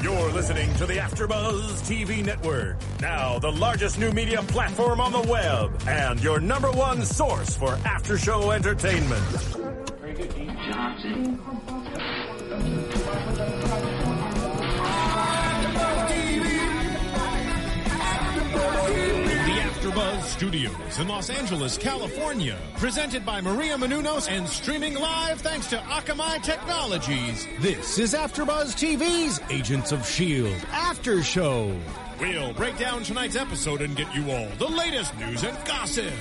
You're listening to the AfterBuzz TV Network, now the largest new media platform on the web, and your number one source for after-show entertainment. Very good, Dean Johnson. AfterBuzz Studios in Los Angeles, California. Presented by Maria Menounos and streaming live thanks to Akamai Technologies. This is AfterBuzz TV's Agents of S.H.I.E.L.D. After Show. We'll break down tonight's episode and get you all the latest news and gossip.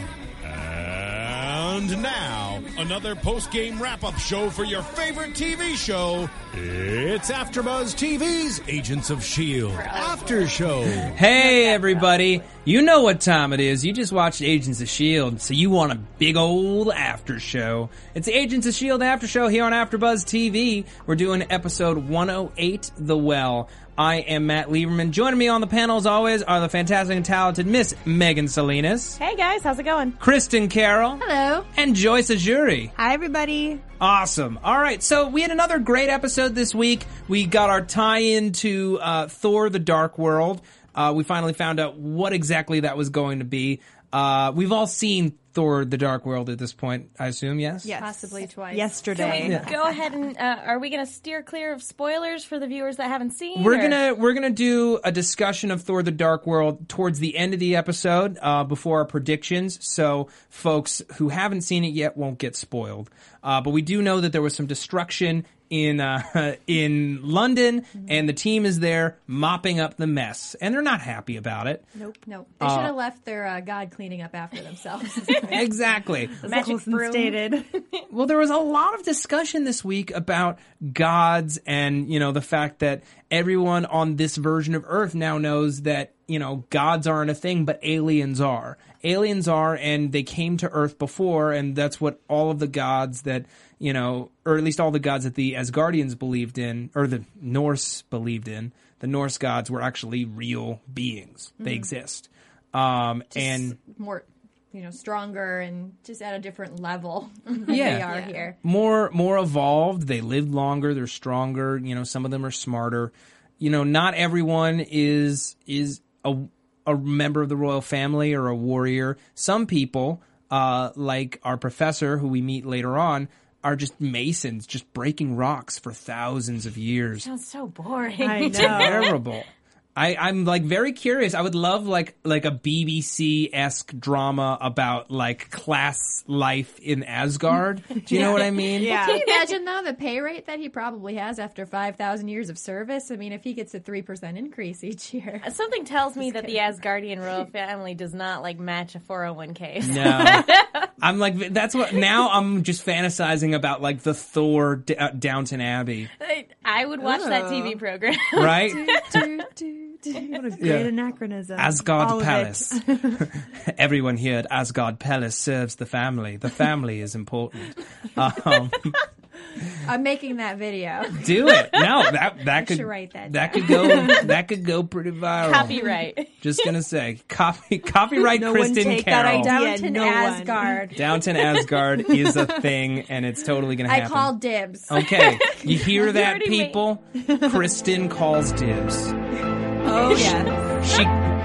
And now, another post-game wrap-up show for your favorite TV show. It's AfterBuzz TV's Agents of S.H.I.E.L.D. After Show. Hey, everybody. You know what time it is. You just watched Agents of S.H.I.E.L.D., so you want a big old after show. It's the Agents of S.H.I.E.L.D. After Show here on AfterBuzz TV. We're doing episode 108, The Well. I am Matt Lieberman. Joining me on the panel, as always, are the fantastic and talented Miss Megan Salinas. Hey, guys. How's it going? Kristen Carroll. Hello. And Joyce Ajuri. Hi, everybody. Awesome. All right, so we had another great episode this week. We got our tie-in to Thor: The Dark World. We finally found out what exactly that was going to be. We've all seen Thor: The Dark World at this point, I assume, yes? Yes. Possibly twice. Yesterday. Can we go ahead and, are we going to steer clear of spoilers for the viewers that haven't seen? We're gonna do a discussion of Thor: The Dark World towards the end of the episode, before our predictions, so folks who haven't seen it yet won't get spoiled. But we do know that there was some destruction in London, and the team is there mopping up the mess, and they're not happy about it. Nope. They should have left their god cleaning up after themselves. Exactly. Magic broom. Stated. Well, there was a lot of discussion this week about gods and, the fact that everyone on this version of Earth now knows that, gods aren't a thing, but aliens are. Aliens are, and they came to Earth before, and that's what all of the gods that, or at least all the gods that the Asgardians believed in, or the Norse believed in, the Norse gods were actually real beings. They exist. And more, stronger and just at a different level than Yeah. they are here. more evolved. They lived longer. They're stronger. Some of them are smarter. Not everyone is a member of the royal family or a warrior. Some people, like our professor, who we meet later on, are just masons, just breaking rocks for thousands of years. Sounds so boring. I know. Terrible. I'm very curious. I would love like a BBC-esque drama about class life in Asgard. Do you know what I mean? Yeah. Can you imagine, though, the pay rate that he probably has after 5,000 years of service? I mean, if he gets a 3% increase each year. Something tells me that the Asgardian royal family does not match a 401k. No. I'm that's what, now I'm just fantasizing about the Thor Downton Abbey. I would watch that TV program. Right? What a great anachronism. Asgard All of Palace. Everyone here at Asgard Palace serves the family. The family is important. I'm making that video. Do it. No, that could should write that that could go pretty viral. Copyright. Just gonna say, copyright No Kristen one take Carroll. that idea. Downton Asgard. Downton Asgard is a thing, and it's totally gonna happen. I call dibs. Okay, you hear that, already people? Kristen calls dibs. Oh, yeah. She.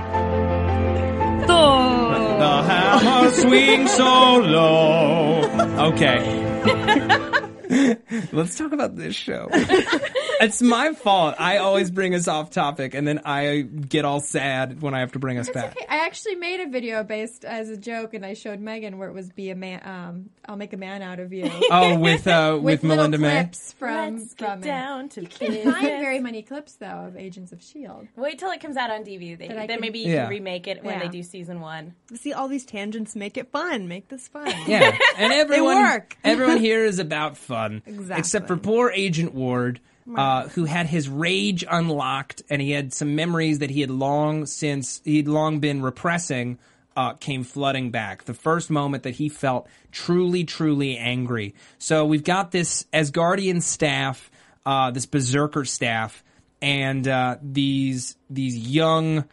The hammer swings so low. Okay. Let's talk about this show. It's my fault. I always bring us off topic, and then I get all sad when I have to bring us back. Okay. I actually made a video based as a joke, and I showed Megan where it was "Be a Man." I'll make a man out of you. Oh, with Melinda little May. clips from Let's get it. down to You can't find very many clips though of Agents of S.H.I.E.L.D. Wait till it comes out on DVD. That I Then can- maybe you Yeah. can remake it when Yeah. they do season 1. See, all these tangents make it fun. Make this fun. Yeah, and everyone work. everyone here is about fun, Exactly. except for poor Agent Ward, who had his rage unlocked, and he had some memories that he'd long been repressing. Came flooding back. The first moment that he felt truly, truly angry. So we've got this Asgardian staff, this berserker staff, and these young,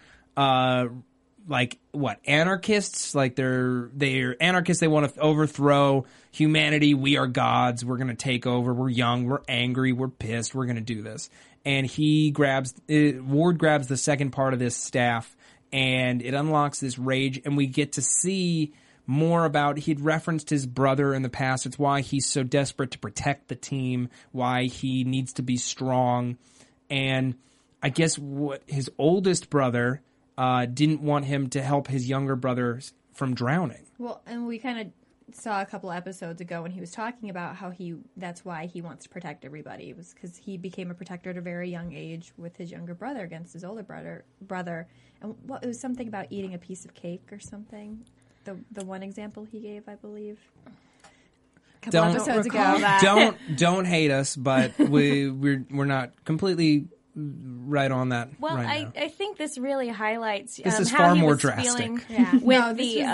anarchists? They're anarchists. They want to overthrow humanity. We are gods. We're going to take over. We're young. We're angry. We're pissed. We're going to do this. and Ward grabs the second part of this staff, and it unlocks this rage, and we get to see more about, he'd referenced his brother in the past. It's why he's so desperate to protect the team, why he needs to be strong. And I guess what his oldest brother didn't want him to help his younger brother from drowning. Well, and we kind of saw a couple episodes ago when he was talking about how that's why he wants to protect everybody. It was because he became a protector at a very young age with his younger brother against his older brother. And it was something about eating a piece of cake or something. The one example he gave, I believe, a couple episodes ago. Don't hate us, but we're not completely right on that. Well, right now. I think this really highlights this is how far he more was drastic. feeling Yeah. with No, the.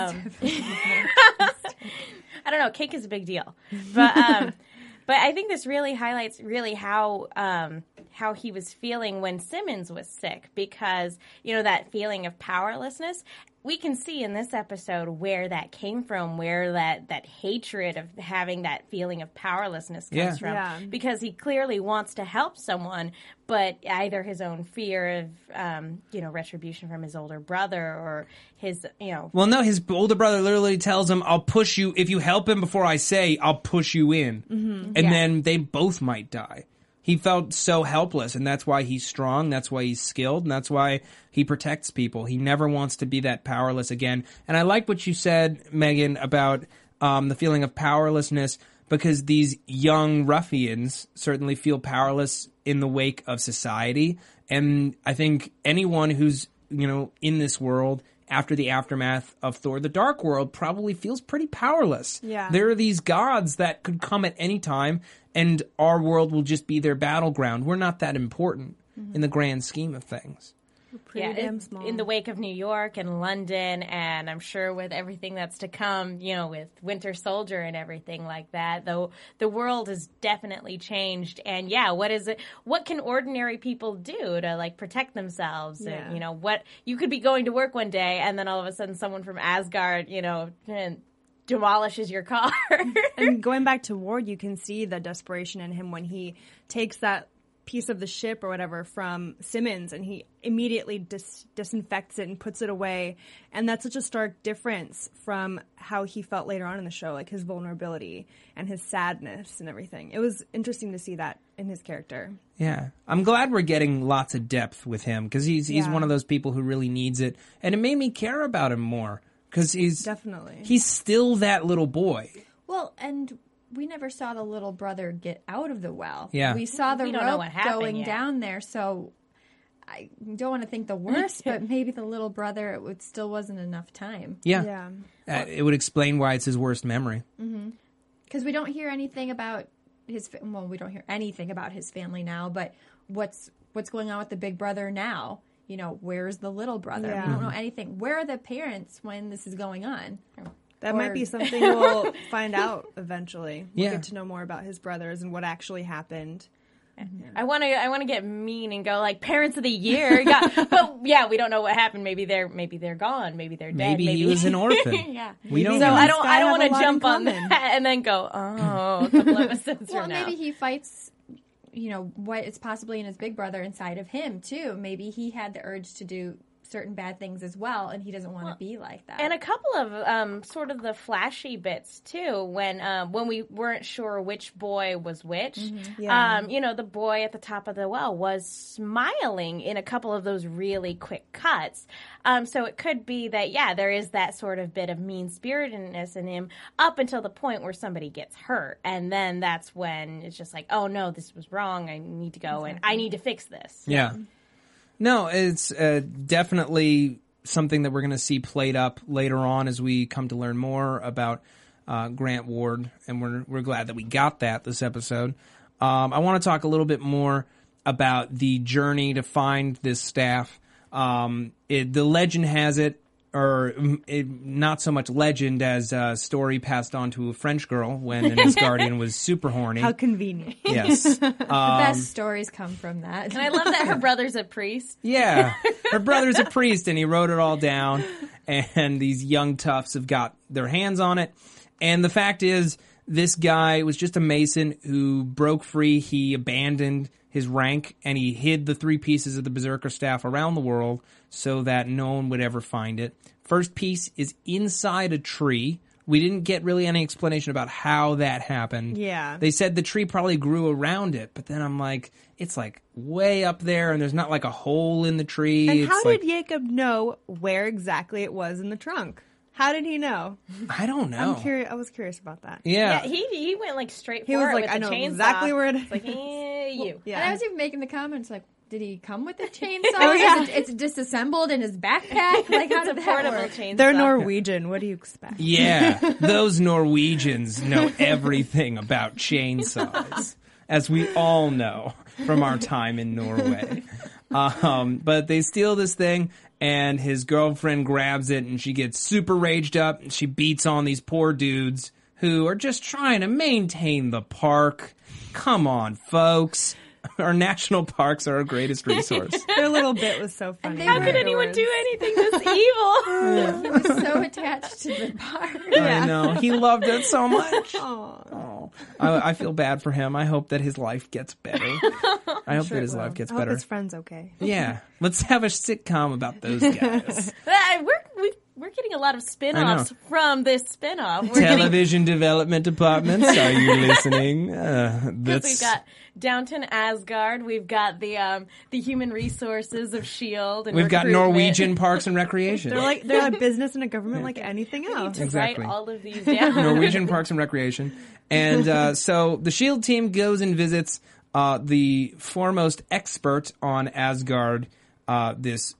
I don't know. Cake is a big deal, but I think this really highlights how he was feeling when Simmons was sick, because that feeling of powerlessness. We can see in this episode where that came from, where that hatred of having that feeling of powerlessness comes from. Yeah. Because he clearly wants to help someone, but either his own fear of, retribution from his older brother, or his, Well, no, his older brother literally tells him, I'll push you, if you help him before I say, I'll push you in. Mm-hmm. And then they both might die. He felt so helpless, and that's why he's strong, that's why he's skilled, and that's why he protects people. He never wants to be that powerless again. And I like what you said, Megan, about the feeling of powerlessness, because these young ruffians certainly feel powerless in the wake of society. And I think anyone who's, in this world after the aftermath of Thor the Dark World probably feels pretty powerless. Yeah. There are these gods that could come at any time, and our world will just be their battleground. We're not that important in the grand scheme of things. Pretty damn small. In the wake of New York and London, and I'm sure with everything that's to come, with Winter Soldier and everything like that, though the world has definitely changed. And what can ordinary people do to protect themselves? Yeah. And what you could be going to work one day, and then all of a sudden someone from Asgard, demolishes your car. And going back to Ward, you can see the desperation in him when he takes that piece of the ship or whatever from Simmons, and he immediately disinfects it and puts it away. And that's such a stark difference from how he felt later on in the show, like his vulnerability and his sadness and everything. It was interesting to see that in his character. Yeah. I'm glad we're getting lots of depth with him, because he's one of those people who really needs it. And it made me care about him more, because he's still that little boy. Well, and we never saw the little brother get out of the well. Yeah. We saw the We don't know rope what happened going yet. down there, so I don't want to think the worst, but maybe the little brother, it still wasn't enough time. Yeah. It would explain why it's his worst memory. Because we don't hear anything about we don't hear anything about his family now, but what's going on with the big brother now? Where's the little brother? Yeah. We don't know anything. Where are the parents when this is going on? That might be something we'll find out eventually. We'll Yeah. get to know more about his brothers and what actually happened. I want to get mean and go parents of the year. But we don't know what happened. Maybe they're gone. Maybe they're dead. Maybe he was an orphan. Yeah. We don't So know. I don't have want a to lot in jump on common. that and then go, a couple episodes Well, from now. maybe he fights, what is possibly in his big brother inside of him, too. Maybe he had the urge to do certain bad things as well, and he doesn't want to be like that. And a couple of sort of the flashy bits too, when we weren't sure which boy was which. Yeah. The boy at the top of the well was smiling in a couple of those really quick cuts. So it could be that there is that sort of bit of mean-spiritedness in him up until the point where somebody gets hurt, and then that's when it's just like, oh no, this was wrong. I need to go and I need to fix this. Yeah. No, it's definitely something that we're going to see played up later on as we come to learn more about Grant Ward, and we're glad that we got that this episode. I want to talk a little bit more about the journey to find this staff. The legend has it, or not so much legend as a story passed on to a French girl when an Asgardian was super horny. How convenient. Yes. the best stories come from that. And I love that her brother's a priest. Yeah. Her brother's a priest, and he wrote it all down, and these young toughs have got their hands on it. And the fact is, this guy was just a Mason who broke free. He abandoned his rank and he hid the 3 pieces of the Berserker staff around the world so that no one would ever find it. First piece is inside a tree. We didn't get really any explanation about how that happened. Yeah. They said the tree probably grew around it, but then I'm like, it's like way up there and there's not like a hole in the tree. And it's how like, did Jacob know where exactly it was in the trunk? How did he know? I don't know. I was curious about that. Yeah. He went like straight He for was it like, with I the know chainsaw. exactly where it is. It's like, you. Yeah. And I was even making the comments like, did he come with a chainsaw? Oh, yeah. It's disassembled in his backpack? Like, how It's a did that portable work? chainsaw. They're Norwegian. What do you expect? Yeah, those Norwegians know everything about chainsaws, as we all know from our time in Norway. But they steal this thing, and his girlfriend grabs it, and she gets super raged up, and she beats on these poor dudes who are just trying to maintain the park. Come on, folks. Our national parks are our greatest resource. Their little bit was so funny. How could anyone do anything this evil? He was so attached to the bar. I know. He loved it so much. Aw. Oh, I feel bad for him. I hope that his life gets better. I hope that his life gets I hope better. his friend's okay. Yeah. Let's have a sitcom about those guys. We're getting a lot of spin-offs from this spin-off. We're getting, Television development departments, are you listening? because we've got Downton Asgard, we've got the human resources of S.H.I.E.L.D. and we've got recruitment. Norwegian Parks and Recreation. They're like business and a government like anything else. To Exactly. write all of these down. Norwegian Parks and Recreation. And so the S.H.I.E.L.D. team goes and visits the foremost expert on Asgard, this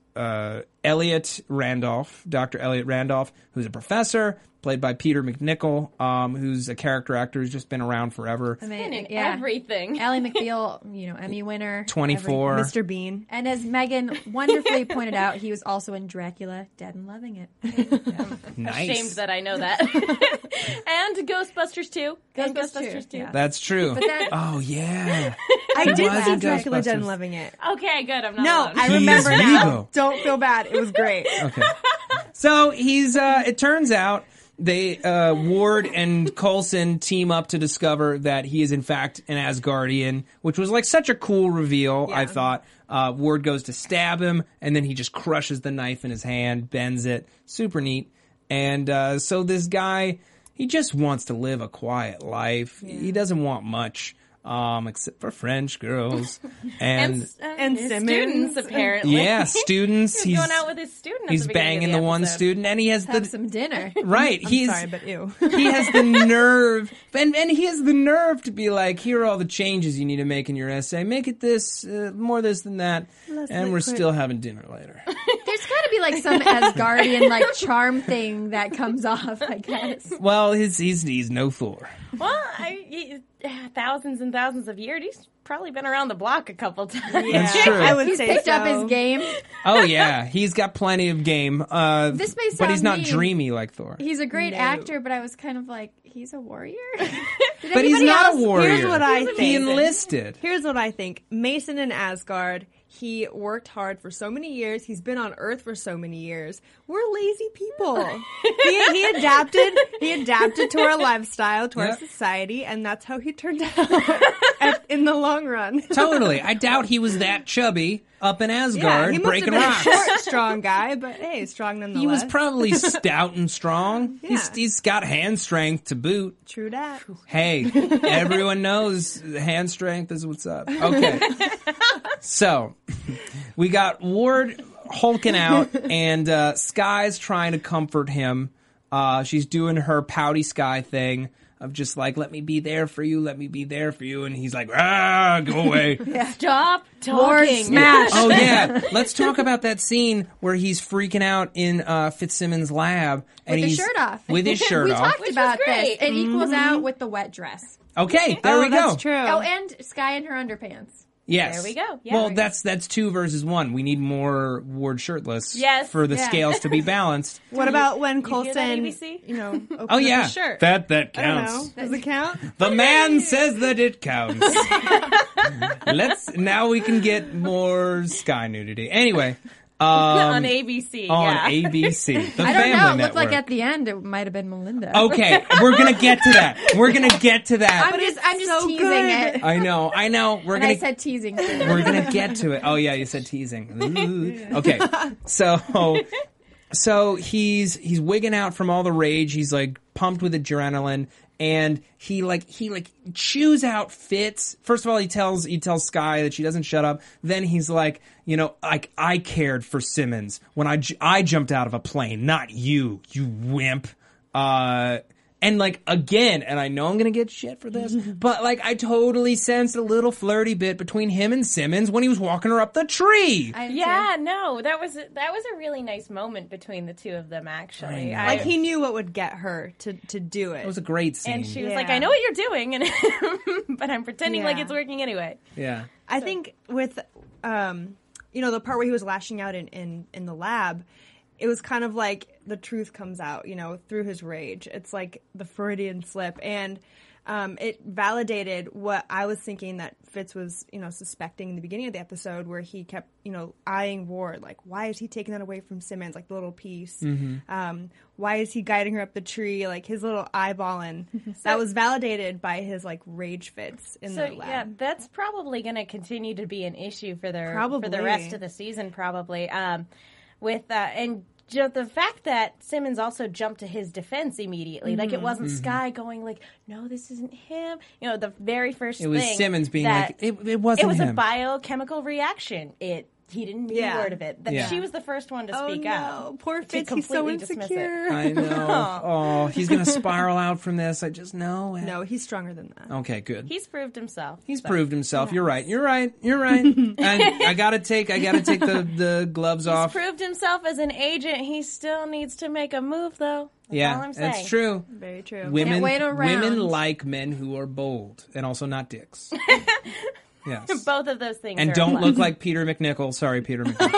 Elliot Randolph, Dr. Elliot Randolph, who's a professor, played by Peter McNichol, who's a character actor who's just been around forever. I Been mean, in everything. Ally McBeal, Emmy winner. 24. Mr. Bean. And as Megan wonderfully pointed out, he was also in Dracula, Dead and Loving It. Nice. Ashamed that I know that. And Ghostbusters 2. And Ghostbusters 2. Yeah. That's true. But that, Oh, yeah. I did was see in Dracula Dead Ghostbusters. and Loving It. Okay, good. I'm not No, alone. I He is remember now. Vigo. Don't feel bad. It was great. Okay. So he's, it turns out they, Ward and Coulson team up to discover that he is in fact an Asgardian, which was like such a cool reveal, I thought. Ward goes to stab him, and then he just crushes the knife in his hand, bends it. Super neat. And, so this guy, he just wants to live a quiet life. He doesn't want much. Except for French girls and his Simmons. students, apparently. yeah, students. He's going out with his student. At He's the beginning banging of the one episode. student, and he has have the some dinner. right. He's Sorry, but ew. he has the nerve, and he has the nerve to be like, here are all the changes you need to make in your essay. Make it this, more this than that, and we're still having dinner later. There's got to be like some Asgardian like charm thing that comes off, I guess. Well, he's no Thor. Well, thousands and thousands of years. He's probably been around the block a couple times. Yeah, That's true. I would He's say picked so. up his game. Oh yeah, he's got plenty of game. This may but he's sound not mean. dreamy like Thor. He's a great No. actor, but I was kind of like, he's a warrior? Did But he's anybody not else- a warrior. Here's what I He think. enlisted. Here's what I think. Mason in Asgard, he worked hard for so many years. He's been on Earth for so many years. We're lazy people. he adapted to our lifestyle, to our Yep. society, and that's how he turned out in the long run. Totally. I doubt he was that chubby up in Yeah, Asgard he must breaking have been rocks. a short, strong guy, but hey, strong nonetheless. He was probably stout and strong. Yeah. He's got hand strength to boot. True that. Hey, everyone knows hand strength is what's up. Okay. So, we got Ward hulking out, and Sky's trying to comfort him. She's doing her pouty Sky thing of just like, let me be there for you, let me be there for you. And he's like, go away. Stop talking. Smash. Oh yeah, let's talk about that scene where he's freaking out in Fitzsimmons' lab and With his he's shirt off. With his shirt we off. talked Which about was this. great. It equals out with the wet dress. Okay, there we go. That's true. Oh, and Sky in her underpants. Yes. There we go. Yeah. Well, that's 2 versus 1. We need more Ward shirtless. Yes. For the Yeah. scales to be balanced. What about when hear that, Coulson, ABC? opened Oh yeah, up his shirt? that I don't counts. know. Does it count? The man says that it counts. Now we can get more Sky nudity. Anyway, On ABC, on yeah. ABC. The I don't Family know. It looked Network. like at the end it might have been Melinda. Okay, we're gonna get to that. We're gonna get to that. I'm just teasing it. I know. We're And gonna. I said teasing. Too. We're gonna get to it. Oh yeah, you said teasing. Ooh. Okay, so he's wigging out from all the rage. He's like pumped with adrenaline, and he chews out Fitz. First of all, he tells Skye that she doesn't shut up. Then he's like, I cared for Simmons when I jumped out of a plane, not you wimp. And again, and I know I'm gonna get shit for this, but I totally sensed a little flirty bit between him and Simmons when he was walking her up the tree. Yeah, no, that was a really nice moment between the two of them. Actually, Like he knew what would get her to do it. It was a great scene. and she was Yeah. like, "I know what you're doing," and but I'm pretending like Yeah. it's working anyway. Yeah. I think with the part where he was lashing out in the lab, it was kind of like the truth comes out, through his rage. It's like the Freudian slip, and it validated what I was thinking that Fitz was, suspecting in the beginning of the episode, where he kept, eyeing Ward, like, why is he taking that away from Simmons, like the little piece? Why is he guiding her up the tree, like his little eyeballing? That was validated by his rage fits in the lab. Yeah, that's probably going to continue to be an issue for the Probably. rest of the season, probably. The fact that Simmons also jumped to his defense immediately, it wasn't Skye going no, this isn't him. The very first It was thing Simmons being that it wasn't it was him. a biochemical reaction. He didn't mean a word of it. That Yeah. She was the first one to speak no. out. Poor to Fitz, he's so completely dismiss it. insecure. I know. Oh, he's gonna spiral out from this. I just know it. No, he's stronger than that. Okay, good. He's proved himself. He's so. proved himself. You're right. And I gotta take the gloves off. He's proved himself as an agent. He still needs to make a move, though. That's all I'm saying. that's true. Very true. Women wait around. women like men who are bold and also not dicks. Yes. Both of those things. And are don't a look plus. like Peter McNichol. Sorry, Peter McNichol.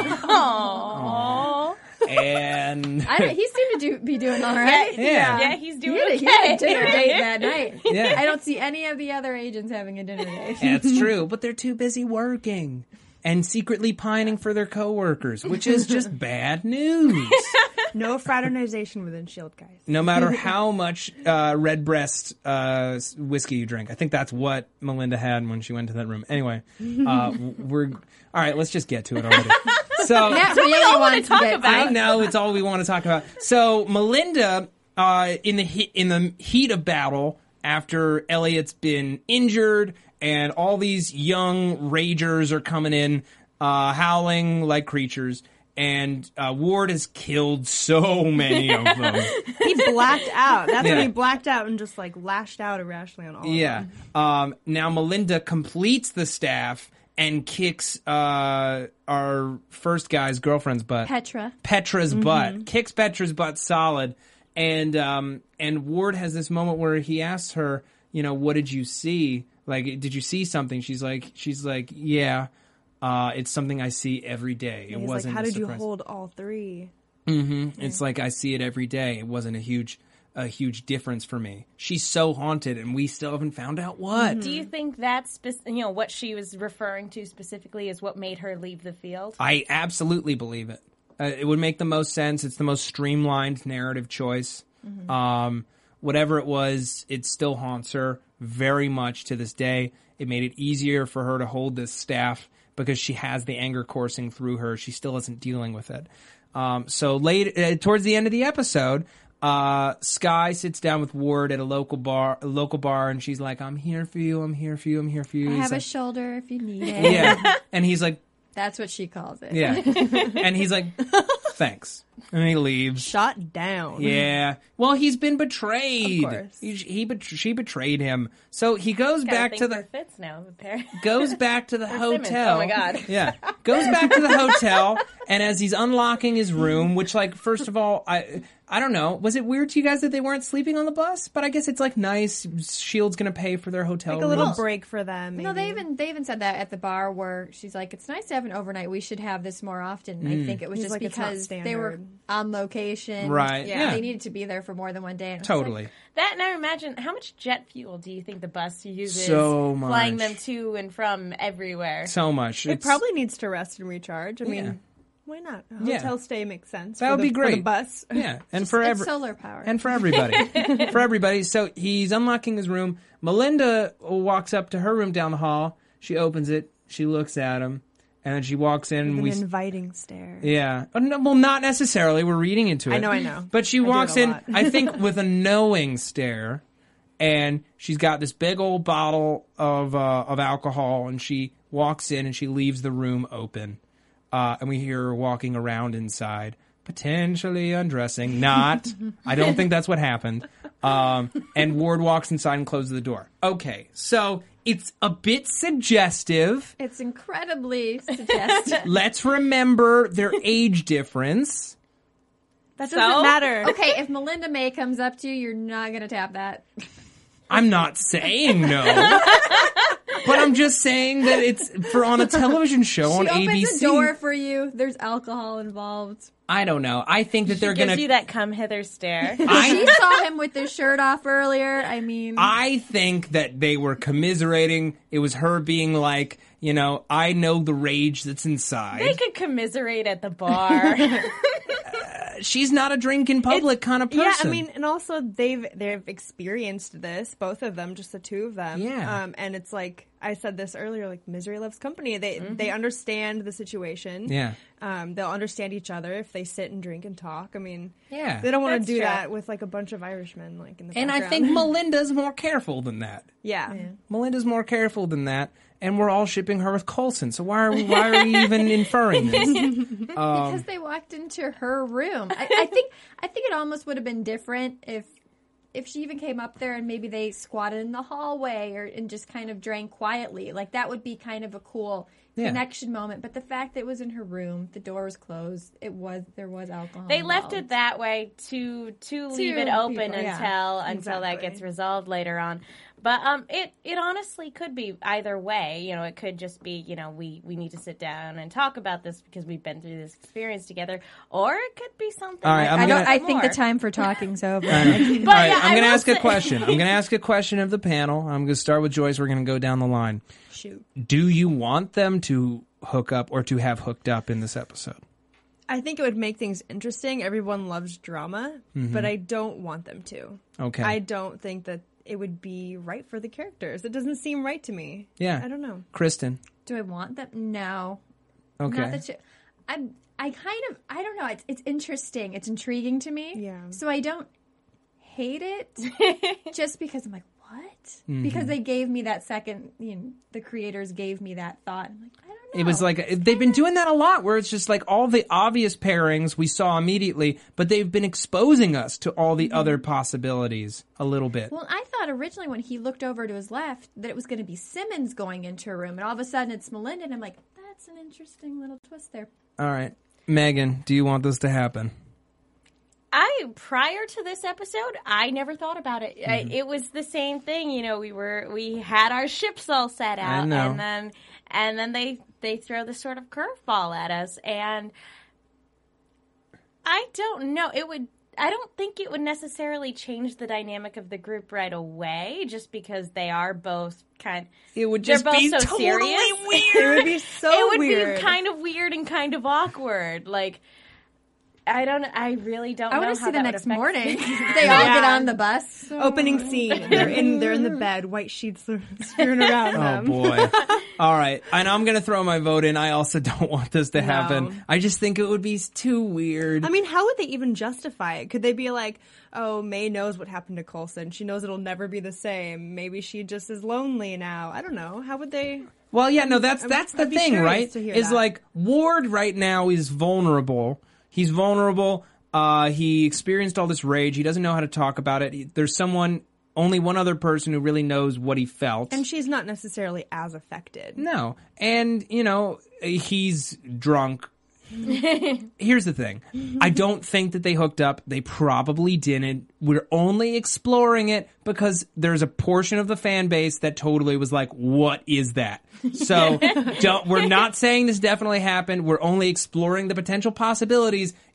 Aww. And He seemed to be doing all right. Yeah. He's He doing had, okay. he had a dinner date that night. Yeah. I don't see any of the other agents having a dinner date. that's true, but they're too busy working and secretly pining for their coworkers, which is just bad news. No fraternization within S.H.I.E.L.D., guys. No matter how much Redbreast whiskey you drink. I think that's what Melinda had when she went to that room. Anyway, we're all right. Let's just get to it already. So Matt really wanted to get I know it's all we want to talk about. So Melinda, in the heat of battle, after Elliot's been injured and all these young ragers are coming in, howling like creatures. And Ward has killed so many of them. He blacked out. That's Yeah. when he blacked out and just lashed out irrationally on all of Yeah. them. Now Melinda completes the staff and kicks our first guy's girlfriend's butt. Petra's butt. Kicks Petra's butt solid. And Ward has this moment where he asks her, what did you see? Did you see something? She's like, yeah. It's something I see every day. It He's wasn't. how a did you surprise. hold all three? It's like I see it every day. It wasn't a huge difference for me. She's so haunted, and we still haven't found out what. Do you think that's what she was referring to specifically is what made her leave the field? I absolutely believe it. It would make the most sense. It's the most streamlined narrative choice. Whatever it was, it still haunts her very much to this day. It made it easier for her to hold this staff because she has the anger coursing through her. She still isn't dealing with it. So towards the end of the episode, Skye sits down with Ward at a local bar, and she's like, "I'm here for you. I'm here for you. I'm here for you." I He's have a like, shoulder if you need it. yeah, and he's like, That's what she calls it. yeah, and he's like, "Thanks," and he leaves. Shot down. Yeah. Well, he's been betrayed. Of course. She betrayed him. So he goes back to the Fitz now. goes back to the Simmons. hotel. Oh my God. Yeah. Goes back to the hotel, and as he's unlocking his room, which first of all, I don't know, was it weird to you guys that they weren't sleeping on the bus? But I guess it's nice. S.H.I.E.L.D.'s going to pay for their hotel Like a little rooms. break for them. Maybe. No, they even said that at the bar where she's like, "It's nice to have an overnight. We should have this more often." I think it was He's just like, "It's not because they were standard." on location, Right, yeah. They needed to be there for more than one day. And it was Totally. That, and I imagine, how much jet fuel do you think the bus uses So much. flying them to and from everywhere? So much. It probably needs to rest and recharge. I Yeah. mean, why not? A Yeah. hotel stay makes sense. That would be great. For the bus. Yeah, and It's solar power. and for everybody, for everybody. So he's unlocking his room. Melinda walks up to her room down the hall. She opens it. She looks at him, and then she walks in. With an inviting stare. Yeah. No, well, not necessarily. We're reading into it. I know. But she I do walks it a in, lot. I think, with a knowing stare, and she's got this big old bottle of alcohol, and she walks in and she leaves the room open, and we hear her walking around inside, potentially undressing. Not. I don't think that's what happened. And Ward walks inside and closes the door. Okay, so it's a bit suggestive. It's incredibly suggestive. Let's remember their age difference. That doesn't matter. Okay, if Melinda May comes up to you, you're not going to tap that. I'm not saying no. But I'm just saying that it's for on a television show on She opens ABC. the door for you. There's alcohol involved. I don't know. I think that they're Gives going you to... that come hither stare. She saw him with his shirt off earlier. I mean... I think that they were commiserating. It was her being like, you know, I know the rage that's inside. They could commiserate at the bar. She's not a drink in public kind of person. Yeah, I mean, and also they've experienced this, both of them, just the two of them. Yeah. And it's like I said this earlier, like misery loves company. They understand the situation. Yeah. They'll understand each other if they sit and drink and talk. I mean, Yeah. they don't want That's to do true. that with like a bunch of Irishmen like in the And I background. think Melinda's more careful than that. yeah. Melinda's more careful than that. And we're all shipping her with Coulson. So why are we even inferring this? because they walked into her room. I think it almost would have been different if she even came up there and maybe they squatted in the hallway and just kind of drank quietly. Like that would be kind of a cool connection moment. But the fact that it was in her room, the door was closed, there was alcohol. They left involved. it that way to leave it open people, until exactly. that gets resolved later on. But it honestly could be either way. You know, it could just be, you know, we need to sit down and talk about this because we've been through this experience together, or it could be something. All right, like I'm gonna- I think the more. time for talking's over. But All right, yeah, I'm going to will ask a say- question. I'm going to ask a question of the panel. I'm going to start with Joyce. We're going to go down the line. Shoot. Do you want them to hook up or to have hooked up in this episode? I think it would make things interesting. Everyone loves drama, but I don't want them to. Okay. I don't think that it would be right for the characters. It doesn't seem right to me. Yeah. I don't know. Kristen. Do I want them? No. Okay. Not that I kind of, I don't know. It's interesting. It's intriguing to me. Yeah. So I don't hate it just because I'm like, what? Because they gave me that second, the creators gave me that thought. I'm like, I don't know. It was like, they've been doing that a lot where it's just like all the obvious pairings we saw immediately, but they've been exposing us to all the other possibilities a little bit. Well, I thought originally when he looked over to his left that it was going to be Simmons going into a room, and all of a sudden it's Melinda, and I'm like, that's an interesting little twist there. All right. Megan, do you want this to happen? Prior to this episode, I never thought about it. It was the same thing, you know. We had our ships all set out, I know. and then they throw this sort of curveball at us, and I don't know. I don't think it would necessarily change the dynamic of the group right away, just because they are both It would they're just both be so totally serious. weird. It would be so it would weird. be kind of weird and kind of awkward. Like, I really don't I know want to how see the that would next affect morning. things. They all get on the bus. Opening scene. They're in the bed, white sheets strewn around Oh, them. boy. All right. And I'm going to throw my vote in. I also don't want this to happen. I just think it would be too weird. I mean, how would they even justify it? Could they be like, oh, May knows what happened to Coulson. She knows it'll never be the same. Maybe she just is lonely now. I don't know. How would they... Well, yeah, no, that's the I'd be thing, curious right? to hear Is that. like Ward right now is vulnerable. He's vulnerable. He experienced all this rage. He doesn't know how to talk about it. There's only one other person who really knows what he felt. And she's not necessarily as affected. No. And, he's drunk. Here's the thing. I don't think that they hooked up. They probably didn't. We're only exploring it because there's a portion of the fan base that totally was like, what is that? So we're not saying this definitely happened. We're only exploring the potential possibilities.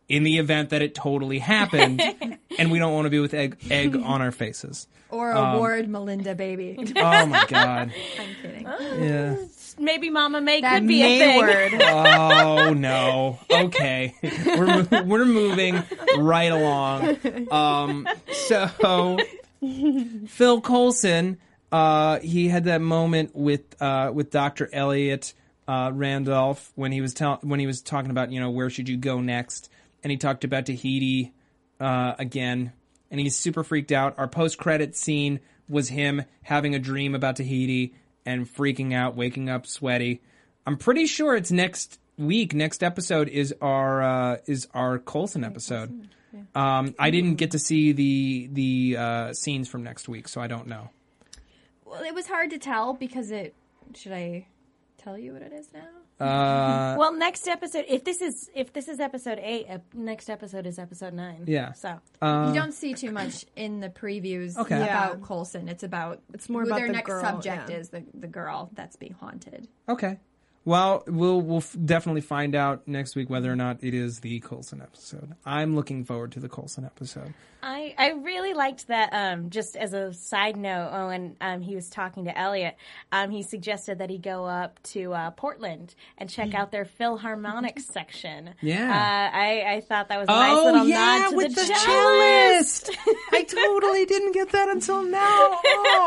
in the event that it totally happened, and we don't want to be with egg on our faces. Or a Ward Melinda baby. Oh my God. I'm kidding. Yeah. Maybe Mama May That could be a thing. word. Oh no. Okay. We're moving right along. So Phil Coulson, he had that moment with Dr. Elliot Randolph when he was talking about, where should you go next, and he talked about Tahiti again, and he's super freaked out. Our post-credit scene was him having a dream about Tahiti and freaking out, waking up sweaty. I'm pretty sure it's next week. Next episode is our Coulson episode. I didn't get to see the scenes from next week, so I don't know. Well, it was hard to tell because should I tell you what it is now? Well, next episode, if this is episode 8, next episode is episode 9. Yeah. So You don't see too much in the previews Okay. about Yeah. Coulson. It's more who about their the next girl, subject yeah. is the girl that's being haunted. Okay. Well, we'll definitely find out next week whether or not it is the Coulson episode. I'm looking forward to the Coulson episode. I really liked that, just as a side note, when he was talking to Elliot, he suggested that he go up to Portland and check out their Philharmonic section. Yeah. I thought that was a nice little nod to with the cellist. I totally didn't get that until now.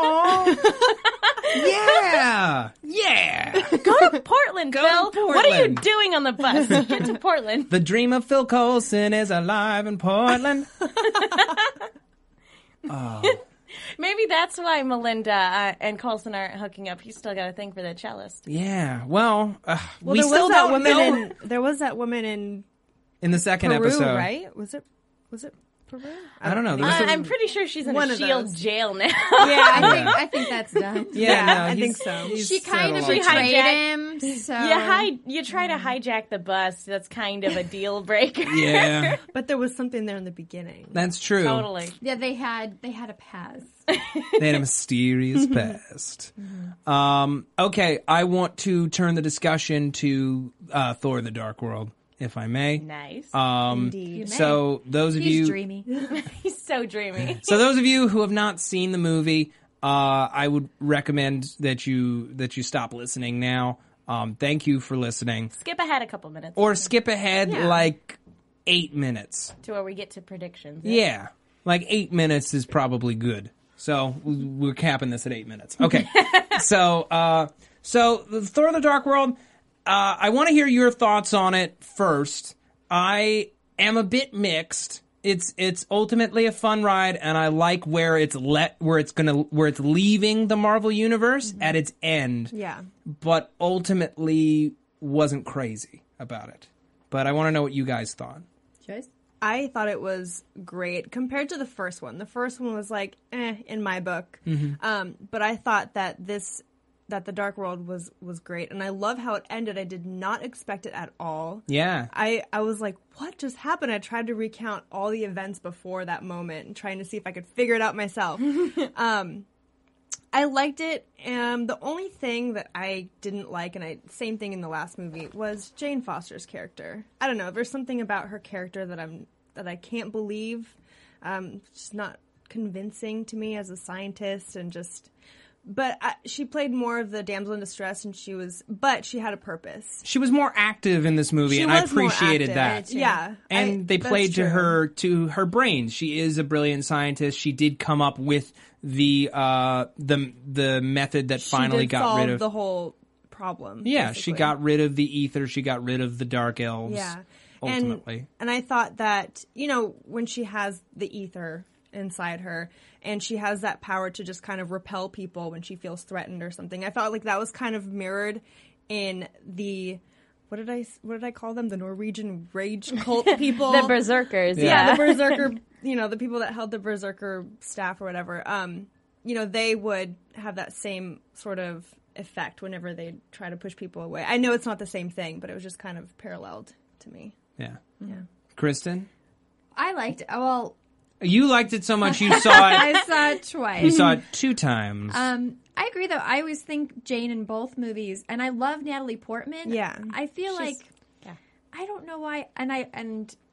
Yeah. Yeah. Go to Portland, Go Phil. to What are you Portland. doing on the bus? Get to Portland. The dream of Phil Coulson is alive in Portland. Maybe that's why Melinda and Coulson aren't hooking up. He's still got a thing for the cellist. Yeah. Well, we there still was that don't woman know there was that woman in in the second Peru, episode. right? Was it Peru? I don't know. There was some- I'm pretty sure she's in One a of shield those. jail now. Yeah, I think that's done. Yeah, no, I he's- think so. he's She kind of settled. betrayed hijacked- him. So You try to hijack the bus. That's kind of a deal breaker. Yeah, But there was something there in the beginning. that's true. Totally. yeah, they had a pass. They had a mysterious past. Okay, I want to turn the discussion to Thor: The Dark World, if I may. Nice. Indeed. So those of He's you, dreamy. He's so dreamy. so those of you who have not seen the movie, I would recommend that you stop listening now. Thank you for listening, Skip ahead a couple minutes. or skip ahead like 8 minutes. to where we get to predictions. Yeah, like 8 minutes is probably good. So we're capping this at 8 minutes. Okay. So Thor: The Dark World, I want to hear your thoughts on it first. I am a bit mixed. It's ultimately a fun ride, and I like where it's leaving the Marvel universe at its end. Yeah. But ultimately wasn't crazy about it. But I want to know what you guys thought. Joyce? I thought it was great compared to the first one. The first one was like, in my book. But I thought that the Dark World was great. And I love how it ended. I did not expect it at all. Yeah. I was like, what just happened? I tried to recount all the events before that moment and trying to see if I could figure it out myself. I liked it. The only thing that I didn't like, and same thing in the last movie, was Jane Foster's character. I don't know. There's something about her character that I can't believe. She's not convincing to me as a scientist, and but she played more of the damsel in distress, and but she had a purpose. She was more active in this movie, She and I was more appreciated active. that. Yeah, And they that's played to true. her brains. She is a brilliant scientist. She did come up with the method that finally she did got solve rid of the whole problem. Yeah, basically. she got rid of the ether. She got rid of the dark elves. Yeah. Ultimately. And I thought that, when she has the ether inside her and she has that power to just kind of repel people when she feels threatened or something, I felt like that was kind of mirrored in the what did I call them? The Norwegian rage cult people. The berserkers. Yeah, the berserker, the people that held the berserker staff or whatever. They would have that same sort of effect whenever they try to push people away. I know it's not the same thing, but it was just kind of paralleled to me. Yeah. Yeah. Kristen? I liked it. Well, You liked it so much you saw it. I saw it twice. You saw it 2 times. I agree, though. I always think Jane in both movies, and I love Natalie Portman. Yeah. I feel She's- like I don't know why, and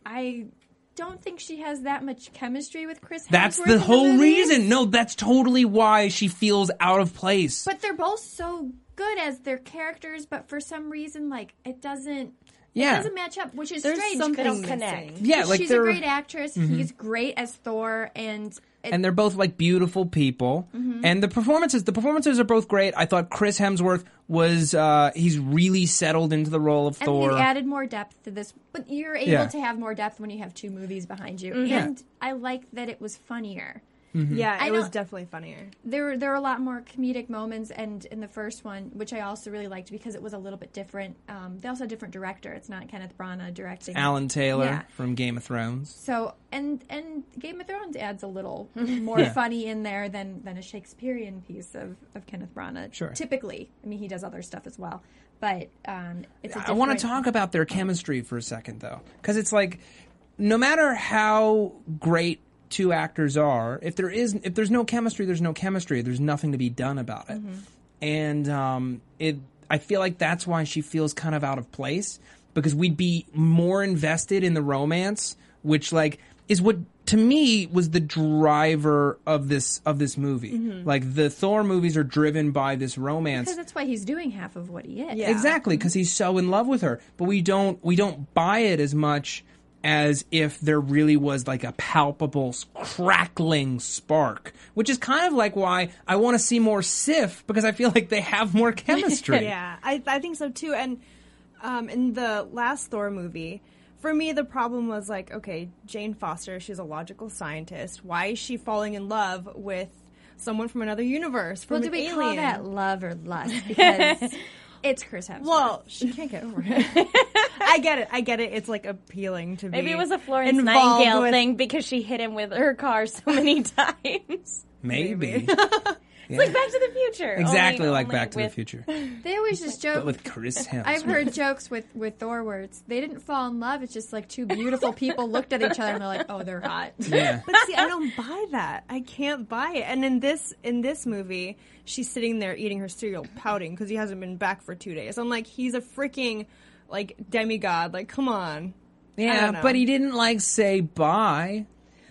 I don't think she has that much chemistry with Chris Hemsworth. That's in the whole movies. reason. No, that's totally why she feels out of place. But they're both so good as their characters, but for some reason, like, it doesn't match up, which is There's strange. something don't missing. connect. yeah, like She's a they're great actress. He's great as Thor, and they're both like beautiful people, and the performances are both great. I thought Chris Hemsworth was he's really settled into the role of Thor. they added more depth to this. But you're able to have more depth when you have two movies behind you, and I like that it was funnier. Yeah, I it was know- definitely funnier. There were a lot more comedic moments, and in the first one, which I also really liked because it was a little bit different. They also had a different director. It's not Kenneth Branagh directing. Alan Taylor Yeah. from Game of Thrones. So and Game of Thrones adds a little more funny in there than a Shakespearean piece of Kenneth Branagh. Sure. Typically, I mean, he does other stuff as well, but it's. I want to talk about their chemistry for a second, though, because it's like, no matter how great two actors are, if there's no chemistry, there's no chemistry. There's nothing to be done about it, and I feel like that's why she feels kind of out of place, because we'd be more invested in the romance, which like is what to me was the driver of this movie. Like the Thor movies are driven by this romance. Because that's why he's doing half of what he is. Yeah. Exactly, because he's so in love with her. But we don't buy it as much as if there really was like a palpable crackling spark, which is kind of like why I want to see more Sif, because I feel like they have more chemistry. Yeah, I think so too. And in the last Thor movie, for me, the problem was like, okay, Jane Foster, she's a logical scientist. Why is she falling in love with someone from another universe, from Well, do an we alien? call that love or lust? Because it's Chris Hemsworth. Well, she can't get over it. I get it. It's like appealing to Maybe be it was a Florence involved Nightingale with- thing because she hit him with her car so many times. Maybe. It's like Back to the Future. Exactly only like Back to the with- Future. they always just joke. But with Chris Hemsworth. I've heard jokes with Thor where they didn't fall in love. It's just like two beautiful people looked at each other and they're like, oh, they're hot. Yeah. But see, I don't buy that. I can't buy it. And in this movie, she's sitting there eating her cereal, pouting because he hasn't been back for 2 days. I'm like, he's a freaking like demigod. Like, come on. I Yeah, don't know. but he didn't like say bye.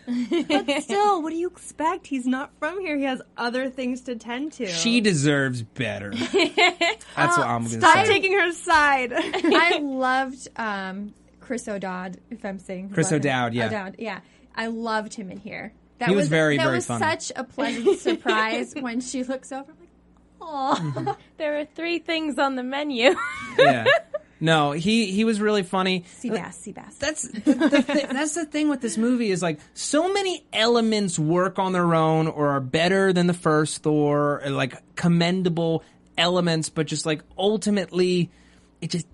But still, what do you expect? He's not from here. He has other things to tend to. She deserves better. That's what I'm going to Stop say. taking her side. I loved Chris O'Dowd, if I'm saying Chris O'Dowd, yeah. O'Dowd, yeah. I loved him in here. That He was very, that very was funny. such a pleasant surprise when she looks over. I'm like, oh. There are 3 things on the menu. Yeah. No, he was really funny. Seabass. That's that's the thing with this movie is like so many elements work on their own or are better than the first Thor, or like commendable elements, but just like ultimately it just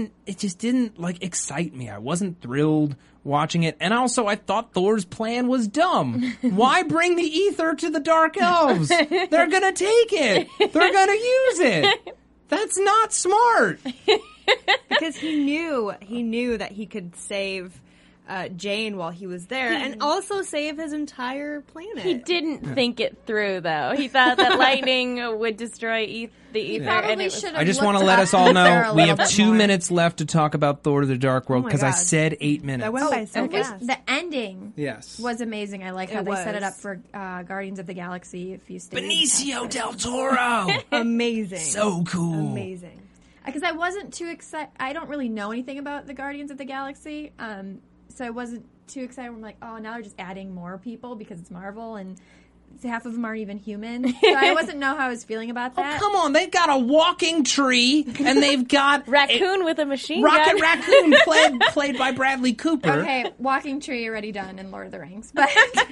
didn't like excite me. I wasn't thrilled watching it. And also I thought Thor's plan was dumb. Why bring the ether to the Dark Elves? They're gonna take it. They're gonna use it. That's not smart. Because he knew that he could save Jane while he was there, and also save his entire planet. He didn't think it through, though. He thought that lightning would destroy the ether. probably and it was- should have I just looked want to let up us all there know a we little have bit 2 more. minutes left to talk about Thor the Dark World my because I God. said 8 minutes. That went by so And fast. the ending Yes. was amazing. I like how It they set it was. up for Guardians of the Galaxy. If you stay Benicio del Toro. Amazing. So cool. Amazing. Because I wasn't too excited. I don't really know anything about the Guardians of the Galaxy, so I wasn't too excited. I'm like, oh, now they're just adding more people because it's Marvel, and half of them aren't even human. So I wasn't know how I was feeling about Oh, that. come on. They've got a walking tree and they've got Raccoon with a machine Rocket gun. Raccoon played by Bradley Cooper. Okay, walking tree already done in Lord of the Rings, but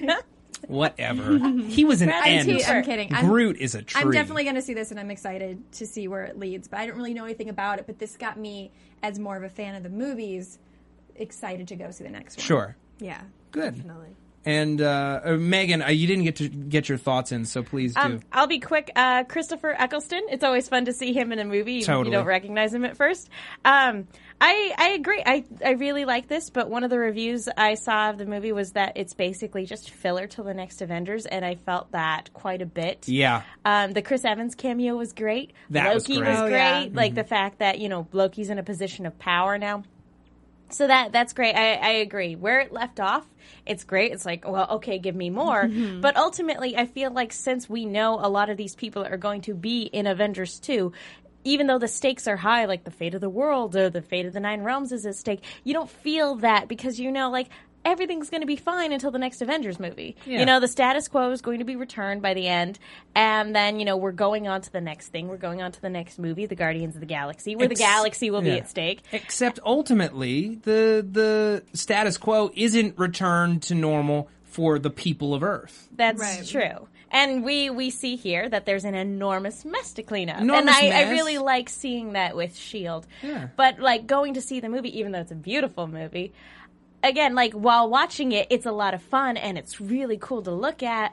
Whatever. He was an Bradley ant. Cooper. I'm kidding. Groot is a tree. I'm definitely going to see this, and I'm excited to see where it leads. But I don't really know anything about it. But this got me, as more of a fan of the movies, excited to go see the next one. Sure. Yeah. Good. Definitely. And Megan, you didn't get your thoughts in, so please do. I'll be quick. Christopher Eccleston. It's always fun to see him in a movie, even if Totally. you don't recognize him at first. I agree. I really like this, but one of the reviews I saw of the movie was that it's basically just filler till the next Avengers, and I felt that quite a bit. Yeah. The Chris Evans cameo was great. That was Loki great. was Oh, great. yeah. Like the fact that Loki's in a position of power now. So that's great. I agree. Where it left off, it's great. It's like, well, okay, give me more. But ultimately, I feel like since we know a lot of these people are going to be in Avengers 2, even though the stakes are high, like the fate of the world or the fate of the Nine Realms is at stake, you don't feel that because you know, like, everything's going to be fine until the next Avengers movie. Yeah. You know, the status quo is going to be returned by the end, and then, you know, we're going on to the next thing. We're going on to the next movie, the Guardians of the Galaxy, where the galaxy will be at stake. Except ultimately, the status quo isn't returned to normal for the people of Earth. That's true. And we see here that there's an enormous mess to clean up. Enormous and I mess. really like seeing that with S.H.I.E.L.D. Yeah. But, like, going to see the movie, even though it's a beautiful movie, again, like, while watching it, it's a lot of fun and it's really cool to look at.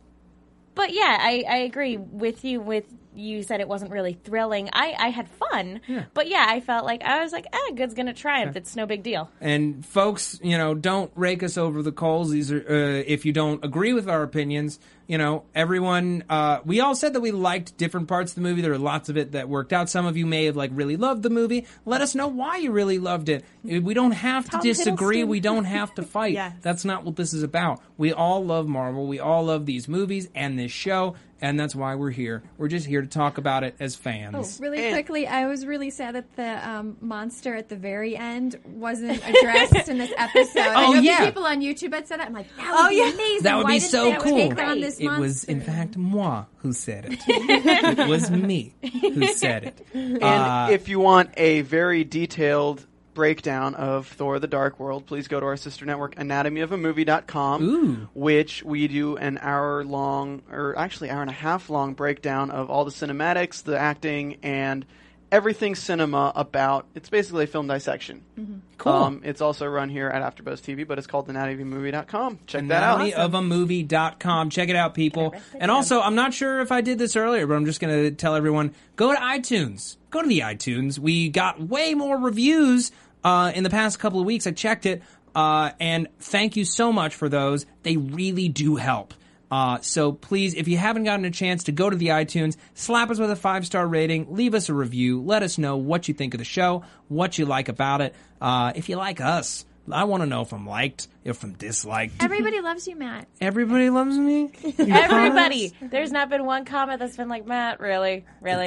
But yeah, I agree with you said it wasn't really thrilling. I had fun, but yeah, I felt like I was like, good's gonna triumph. It's no big deal. And folks, you know, don't rake us over the coals. These are if you don't agree with our opinions. You know, everyone. We all said that we liked different parts of the movie. There were lots of it that worked out. Some of you may have like really loved the movie. Let us know why you really loved it. We don't have to disagree. Hiddleston. We don't have to fight. Yes. That's not what this is about. We all love Marvel. We all love these movies and this show. And that's why we're here. We're just here to talk about it as fans. Really quickly, I was really sad that the monster at the very end wasn't addressed in this episode. I know the people on YouTube had said it. I'm like, that would be amazing. That would Why be didn't so they cool. take on this It was, in fact, moi who said it. It was me who said it. And if you want a very detailed breakdown of Thor the Dark World, please go to our sister network, anatomyofamovie.com, which we do an hour-long, or actually hour-and-a-half-long breakdown of all the cinematics, the acting, and everything cinema about. It's basically a film dissection. Cool. It's also run here at AfterBuzz TV, but it's called anatomyofamovie.com. Check that out. Anatomyofamovie.com. Check it out, people. And also, I'm not sure if I did this earlier, but I'm just going to tell everyone, go to iTunes. Go to the iTunes. We got way more reviews in the past couple of weeks. I checked it, and thank you so much for those. They really do help. So please, if you haven't gotten a chance to go to the iTunes, slap us with a 5-star rating, leave us a review, let us know what you think of the show, what you like about it. If you like us, I want to know if I'm liked, if I'm disliked. Everybody loves you, Matt. Everybody loves me? Everybody. There's not been one comment that's been like, Matt, really?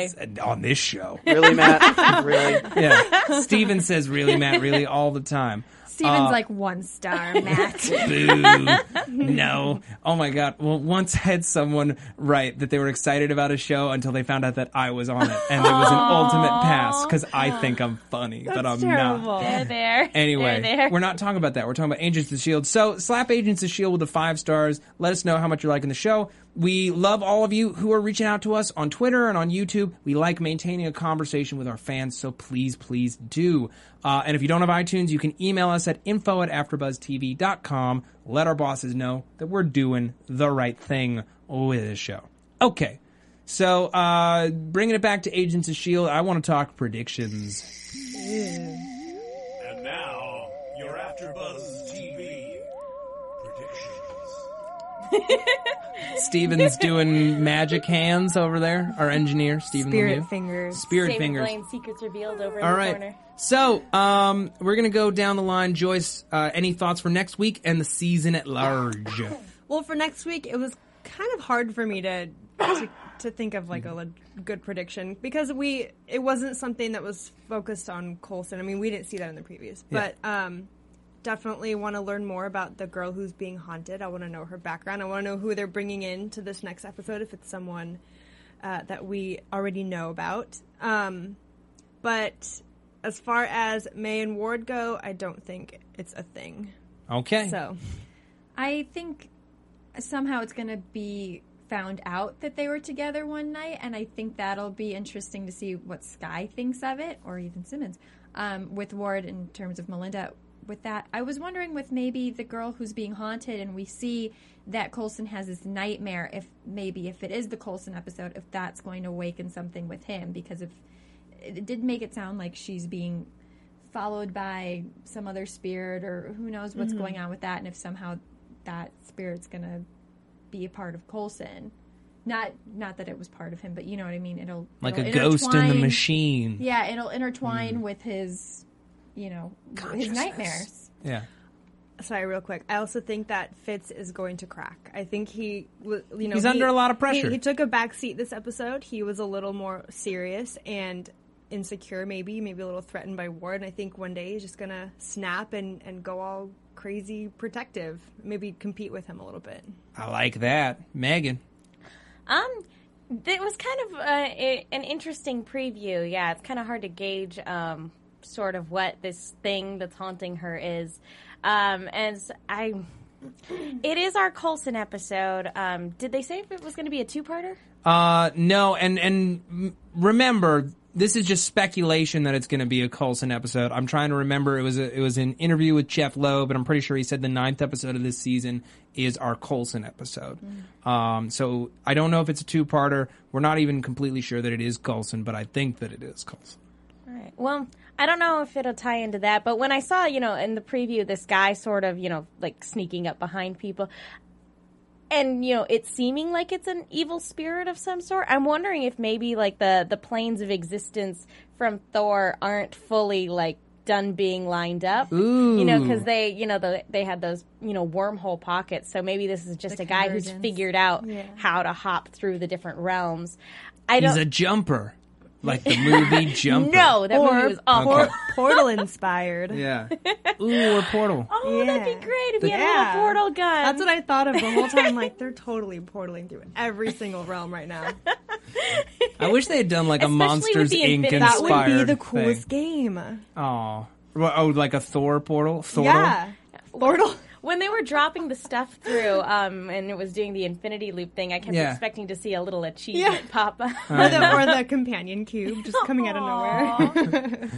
On this show. Really, Matt? Really? Yeah. Steven says really, Matt, really all the time. Steven's like 1 star, Matt. Boo. No. Oh my God. Well, once I had someone write that they were excited about a show until they found out that I was on it. And it was an ultimate pass because I think I'm funny, but I'm not. They're there. Anyway, They're there. we're not talking about that. We're talking about Agents of S.H.I.E.L.D. So slap Agents of S.H.I.E.L.D. with the 5 stars. Let us know how much you're liking the show. We love all of you who are reaching out to us on Twitter and on YouTube. We like maintaining a conversation with our fans, so please, please do. And if you don't have iTunes, you can email us at info@AfterBuzzTV.com. Let our bosses know that we're doing the right thing with this show. Okay, so bringing it back to Agents of S.H.I.E.L.D., I want to talk predictions. And now, your AfterBuzz TV predictions. Steven's doing magic hands over there. Our engineer, Steven Spirit Lemieux. fingers. Spirit David fingers. Blaine, secrets revealed over in All the right. corner. So, we're going to go down the line. Joyce, any thoughts for next week and the season at large? Well, for next week, it was kind of hard for me to think of like a good prediction because it wasn't something that was focused on Coulson. I mean, we didn't see that in the previews, but definitely want to learn more about the girl who's being haunted. I want to know her background. I want to know who they're bringing in to this next episode if it's someone that we already know about. But as far as May and Ward go, I don't think it's a thing. Okay. So I think somehow it's going to be found out that they were together one night, and I think that'll be interesting to see what Skye thinks of it, or even Simmons, with Ward in terms of Melinda. With that, I was wondering with maybe the girl who's being haunted, and we see that Coulson has this nightmare, if it is the Coulson episode, if that's going to awaken something with him, because if it did make it sound like she's being followed by some other spirit, or who knows what's going on with that, and if somehow that spirit's going to be a part of Coulson. Not that it was part of him, but you know what I mean. It'll like it'll a ghost in the intertwine- machine. Yeah, it'll intertwine with his his nightmares. Yeah. Sorry, real quick. I also think that Fitz is going to crack. I think he's under a lot of pressure. He took a back seat this episode. He was a little more serious and insecure, maybe a little threatened by Ward. And I think one day he's just going to snap and go all crazy protective. Maybe compete with him a little bit. I like that. Megan. It was kind of an interesting preview. Yeah, it's kind of hard to gauge sort of what this thing that's haunting her is. It is our Coulson episode. Did they say if it was going to be a two-parter? No, and remember, this is just speculation that it's going to be a Coulson episode. I'm trying to remember. It was an interview with Jeff Loeb, and I'm pretty sure he said the 9th episode of this season is our Coulson episode. So I don't know if it's a two-parter. We're not even completely sure that it is Coulson, but I think that it is Coulson. All right. Well, I don't know if it'll tie into that, but when I saw, in the preview, this guy sort of, like sneaking up behind people, and, it's seeming like it's an evil spirit of some sort, I'm wondering if maybe, like, the planes of existence from Thor aren't fully, like, done being lined up. Ooh. Because they, they had those, wormhole pockets, so maybe this is just a guy who's figured out how to hop through the different realms. He's a jumper. Like the movie Jumper. No, that movie was awful. Portal inspired. Yeah. Ooh, or Portal. Oh, that'd be great if he had a little portal gun. That's what I thought of the whole time. Like, they're totally portaling through every single realm right now. I wish they had done like a Monsters Inc. inspired That would be the coolest game. Oh, like a Thor portal? Yeah. Portal. When they were dropping the stuff through, and it was doing the infinity loop thing, I kept expecting to see a little achievement pop up. Or the companion cube just coming out of nowhere.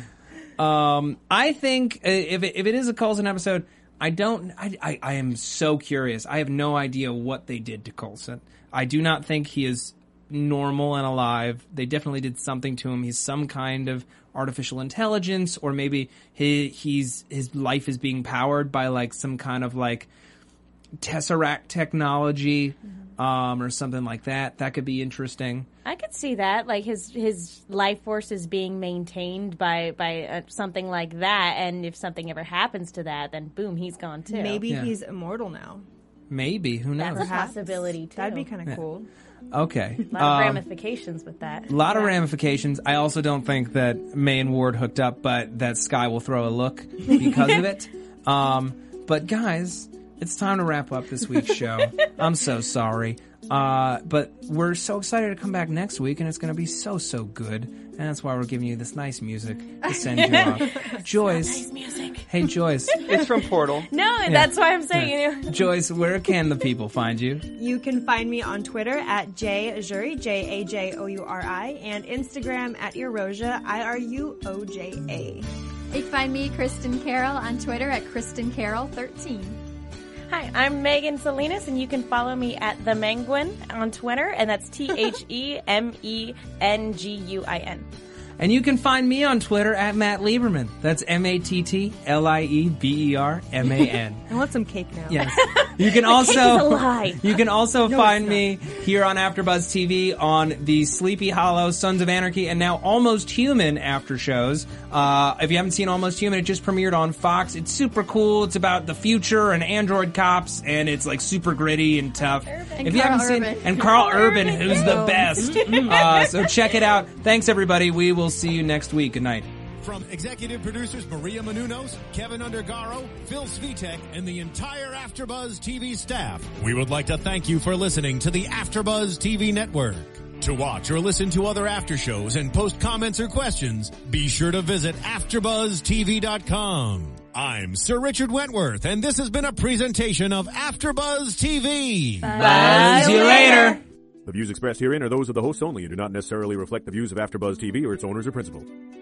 I think if it is a Coulson episode, I am so curious. I have no idea what they did to Coulson. I do not think he is normal and alive. They definitely did something to him. He's some kind of artificial intelligence, or maybe his life is being powered by like some kind of like Tesseract technology, or something like that. That could be interesting. I could see that, like his life force is being maintained by something like that, and if something ever happens to that, then boom, he's gone too. Maybe he's immortal now. Maybe, who knows? That's a possibility too. That'd be kind of cool. Okay. A lot of ramifications with that. A lot of ramifications. I also don't think that May and Ward hooked up, but that Skye will throw a look because of it. But guys, it's time to wrap up this week's show. I'm so sorry. But we're so excited to come back next week, and it's going to be so good. And that's why we're giving you this nice music to send you off. Joyce. Nice music. Hey, Joyce. It's from Portal. No, that's why I'm saying, Joyce, where can the people find you? You can find me on Twitter at JAJouri, JAJOURI, and Instagram at Erosia, IRUOJA. You can find me, Kristen Carroll, on Twitter at KristenCarroll13. Hi, I'm Megan Salinas, and you can follow me at The Menguin on Twitter, and that's TheMenguin. And you can find me on Twitter at Matt Lieberman. That's MattLieberman. I want some cake now. Yes. You can also cake is a lie. You can also find me here on AfterBuzz TV on the Sleepy Hollow, Sons of Anarchy, and now Almost Human after shows. If you haven't seen Almost Human, it just premiered on Fox. It's super cool. It's about the future and android cops, and it's like super gritty and tough. If you haven't seen, and Carl Urban, who's the best. So check it out. Thanks everybody. We will see you next week. Good night. From executive producers Maria Menounos, Kevin Undergaro, Phil Svitek, and the entire AfterBuzz TV staff, we would like to thank you for listening to the AfterBuzz TV network. To watch or listen to other after shows and post comments or questions, be sure to visit AfterBuzzTV.com. I'm Sir Richard Wentworth, and this has been a presentation of AfterBuzz TV. Buzz you later. The views expressed herein are those of the hosts only and do not necessarily reflect the views of AfterBuzz TV or its owners or principals.